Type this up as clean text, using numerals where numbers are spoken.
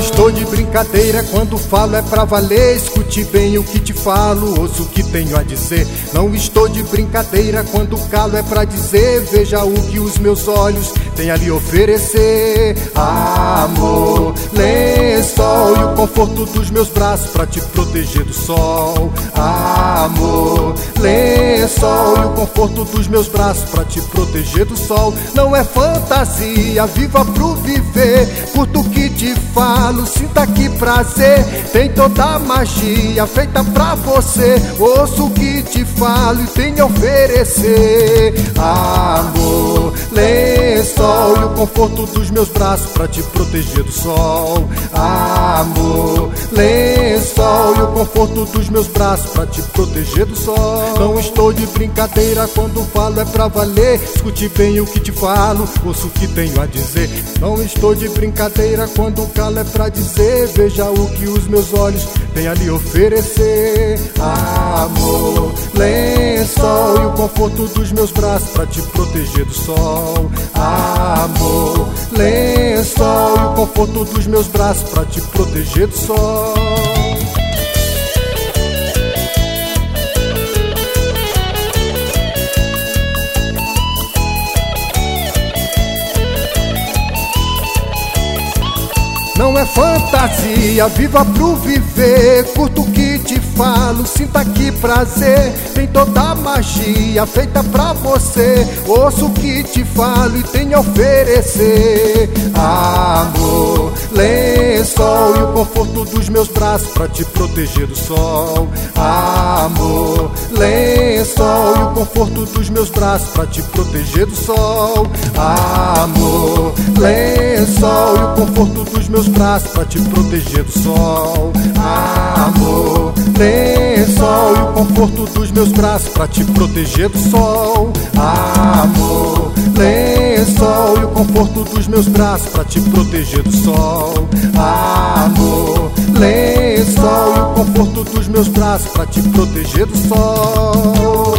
estou de brincadeira, quando falo é pra valer. Escute bem o que te falo, ouça o que tenho a dizer. Não estou de brincadeira, quando calo é pra dizer. Veja o que os meus olhos têm a lhe oferecer. Amor, lençol e o conforto dos meus braços pra te proteger do sol. Amor, lençol e o conforto dos meus braços pra te proteger do sol. Não é fantasia, viva pro viver. Curto o que te falo, sinta que prazer. Tem toda a magia feita pra você. Ouço o que te falo e tenho a oferecer. Amor, lençol e o conforto dos meus braços pra te proteger do sol. Amor, lençol e o conforto dos meus braços pra te proteger do sol. Não estou de brincadeira, quando falo é pra valer. Escute bem o que te falo, ouço o que tenho a dizer. Não estou de brincadeira, quando calo é pra dizer. Veja o que os meus olhos têm a lhe oferecer. Amor, lençol e o conforto dos meus braços pra te proteger do sol. Amor, lençol e o conforto dos meus braços pra te proteger do sol. Não é fantasia, viva pro viver. Curto o que te falo, sinta que prazer. Tem toda a magia feita pra você. Ouço o que te falo e tenho a oferecer. Amor, lençol e o conforto dos meus braços pra te proteger do sol. Amor, lençol e o conforto dos meus braços pra te proteger do sol. Amor, lençol e o conforto dos meus braços pra te proteger do sol. Amor, lençol e o conforto dos meus braços pra te proteger do sol. Amor, lençol e o conforto dos meus braços pra te proteger do sol. Amor, lençol e o conforto dos meus braços pra te proteger do sol.